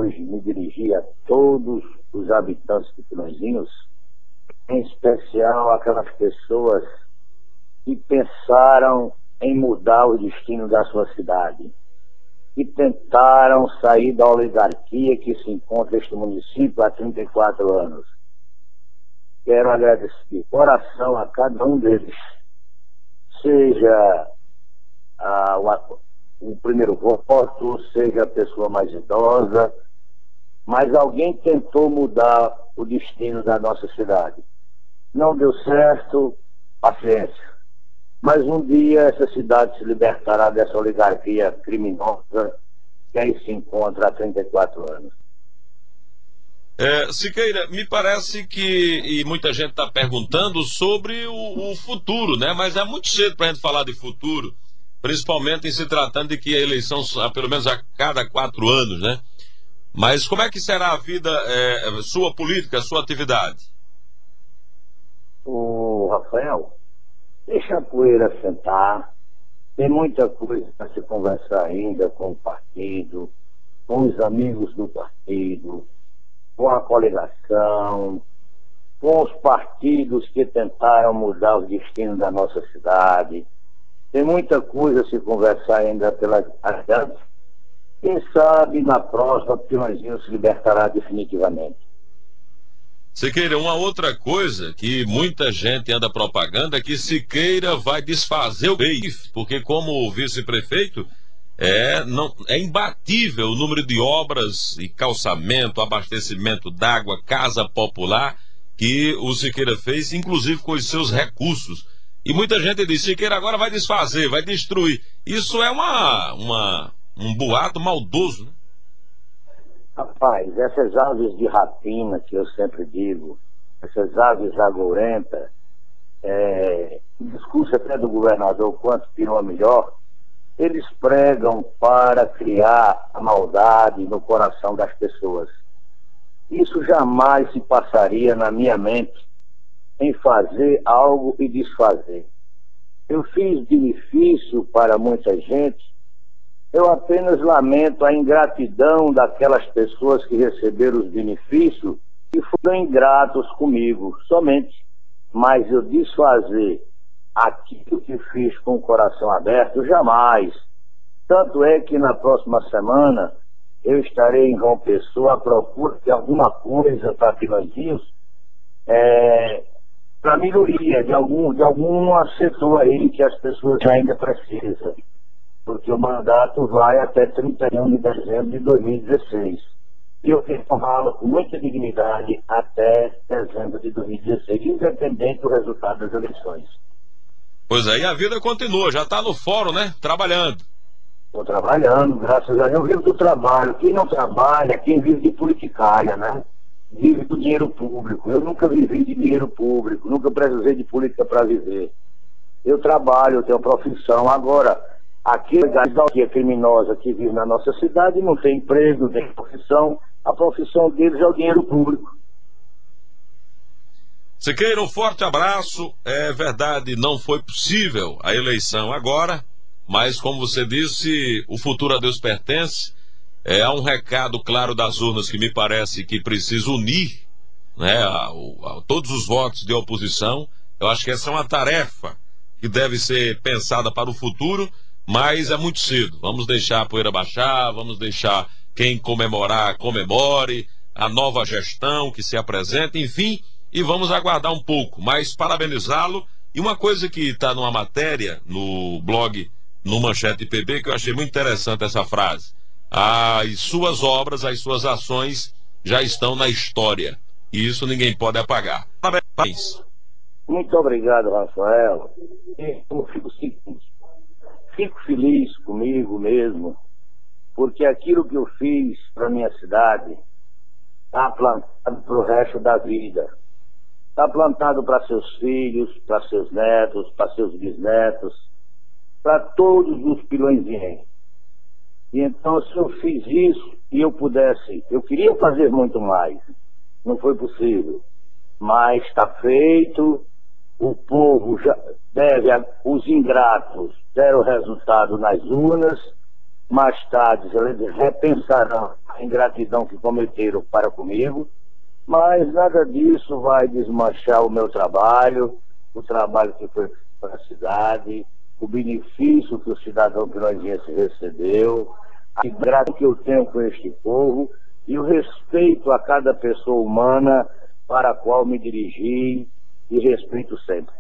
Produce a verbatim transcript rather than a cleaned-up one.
hoje me dirigir a todos os habitantes de Pilõezinhos, em especial aquelas pessoas que pensaram em mudar o destino da sua cidade, que tentaram sair da oligarquia que se encontra neste município há trinta e quatro anos. Quero agradecer de coração a cada um deles, seja a, o, o primeiro voto, seja a pessoa mais idosa, mas alguém tentou mudar o destino da nossa cidade. Não deu certo, paciência. Mas um dia essa cidade se libertará dessa oligarquia criminosa que aí se encontra há trinta e quatro anos. É, Siqueira, me parece que, e muita gente está perguntando sobre o, o futuro, né? Mas é muito cedo para a gente falar de futuro, principalmente em se tratando de que a eleição, pelo menos a cada quatro anos, né? Mas como é que será a vida, é, sua política, sua atividade? Ô, Rafael, deixa a poeira sentar. Tem muita coisa para se conversar ainda com o partido, com os amigos do partido, com a coligação, com os partidos que tentaram mudar o destino da nossa cidade. Tem muita coisa a se conversar ainda pela adiante. Quem sabe na próxima Pilõezinhos se libertará definitivamente. Siqueira, uma outra coisa que muita gente anda propagando é que Siqueira vai desfazer o B I F, porque como vice-prefeito é, não, é imbatível o número de obras e calçamento, abastecimento d'água, casa popular que o Siqueira fez, inclusive com os seus recursos. E muita gente diz, Siqueira agora vai desfazer, vai destruir. Isso é uma, uma, um boato maldoso, né? Rapaz, essas aves de rapina que eu sempre digo, essas aves agourentas, é, o discurso até do governador, quanto pior melhor, eles pregam para criar a maldade no coração das pessoas. Isso jamais se passaria na minha mente em fazer algo e desfazer. Eu fiz benefício para muita gente. Eu apenas lamento a ingratidão daquelas pessoas que receberam os benefícios e foram ingratos comigo, somente. Mas eu desfazer aquilo que fiz com o coração aberto, jamais. Tanto é que na próxima semana eu estarei em João Pessoa à procura de alguma coisa para Pilõezinhos, é, para melhoria de algum, de algum setor aí que as pessoas ainda precisam. Porque o mandato vai até trinta e um de dezembro de dois mil e dezesseis. E eu tenho honrá-lo com muita dignidade até dezembro de dois mil e dezesseis, independente do resultado das eleições. Pois é, e a vida continua, já está no fórum, né? Trabalhando. Estou trabalhando, graças a Deus. Eu vivo do trabalho. Quem não trabalha, quem vive de politicária, né? Vive do dinheiro público. Eu nunca vivi de dinheiro público, nunca precisei de política para viver. Eu trabalho, eu tenho profissão. Agora, aquele que é criminosa que vive na nossa cidade não tem emprego, não tem profissão, a profissão deles é o dinheiro público. Siqueira, um forte abraço. É verdade, não foi possível a eleição agora, mas como você disse, o futuro a Deus pertence. É há um recado claro das urnas que me parece que precisa unir, né, a, a, a todos os votos de oposição. Eu acho que essa é uma tarefa que deve ser pensada para o futuro. Mas é muito cedo, vamos deixar a poeira baixar, vamos deixar quem comemorar, comemore, a nova gestão que se apresenta, enfim, e vamos aguardar um pouco, mas parabenizá-lo. E uma coisa que está numa matéria no blog, no Manchete P B, que eu achei muito interessante essa frase: as suas obras, as suas ações já estão na história, e isso ninguém pode apagar. Parabéns. Muito obrigado, Rafael. Eu fico seguinte. Fico feliz comigo mesmo, porque aquilo que eu fiz para minha cidade está plantado para o resto da vida. Está plantado para seus filhos, para seus netos, para seus bisnetos, para todos os pilõezinhos. E então, se eu fiz isso e eu pudesse, eu queria fazer muito mais, não foi possível, mas está feito. O povo já deve, os ingratos deram resultado nas urnas, mais tarde eles repensarão a ingratidão que cometeram para comigo, mas nada disso vai desmanchar o meu trabalho, o trabalho que foi para a cidade, o benefício que o cidadão piranguense recebeu, a gratidão que eu tenho com este povo e o respeito a cada pessoa humana para a qual me dirigi e respeito sempre.